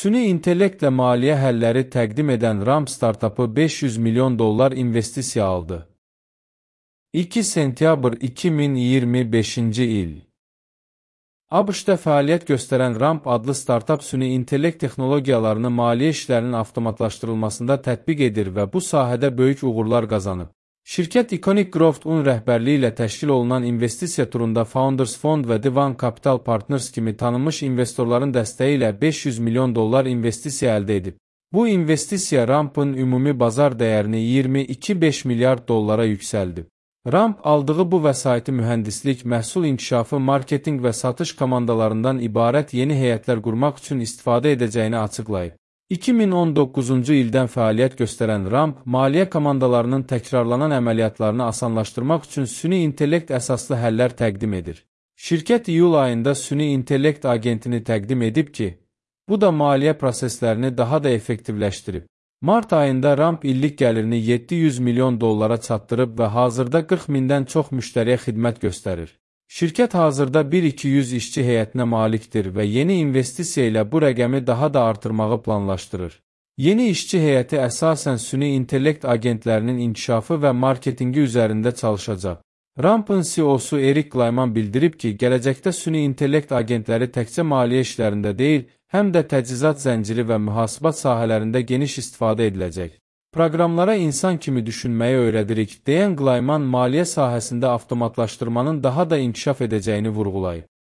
Süni intellektlə maliyyə həlləri təqdim edən Ramp startapı $500 milyon investisiya aldı. 2 sentyabr 2025-ci il. ABŞ-da fəaliyyət göstərən Ramp adlı startap süni intellekt texnologiyalarını maliyyə işlərinin avtomatlaşdırılmasında tətbiq edir və bu sahədə böyük uğurlar qazanıb. Şirkət Iconic Growth-un rəhbərliyi ilə təşkil olunan investisiya turunda Founders Fund və Divan Capital Partners kimi tanınmış investorların dəstəyi ilə $500 milyon investisiya əldə edib. Bu investisiya Ramp'ın ümumi bazar dəyərini $22,5 milyard yüksəldib. Ramp aldığı bu vəsaiti mühəndislik, məhsul inkişafı, marketinq və satış komandalarından ibarət yeni heyətlər qurmaq üçün istifadə edəcəyini açıqlayıb. 2019-cu ildən fəaliyyət göstərən Ramp, maliyyə komandalarının təkrarlanan əməliyyatlarını asanlaşdırmaq üçün süni intellekt əsaslı həllər təqdim edir. Şirkət iyul ayında süni intellekt agentini təqdim edib ki, bu da maliyyə proseslərini daha da effektivləşdirib. Mart ayında Ramp illik gəlirini $700 milyon çatdırıb və hazırda 40 mindən çox müştəriyə xidmət göstərir. Şirkət hazırda 1-200 işçi heyətinə malikdir və yeni investisiya ilə bu rəqəmi daha da artırmağı planlaşdırır. Yeni işçi heyəti əsasən süni intellekt agentlərinin inkişafı və marketingi üzərində çalışacaq. Ramp'ın CEO-su Erik Glayman bildirib ki, gələcəkdə süni intellekt agentləri təkcə maliyyə işlərində deyil, həm də təchizat zənciri və mühasibat sahələrində geniş istifadə ediləcək. Proqramlara insan kimi düşünməyi öyrədirik, deyən Glayman maliyyə sahəsində avtomatlaşdırmanın daha da inkişaf edəcəyini vurğulayıb.